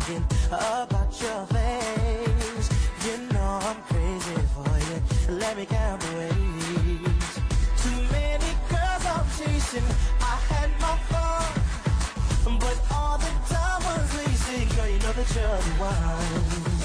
thinking about your face. You know I'm crazy for you. Let me count the ways. Too many girls I'm chasing. I had my fun, but all the time was wasted. Girl, you know that you're the one.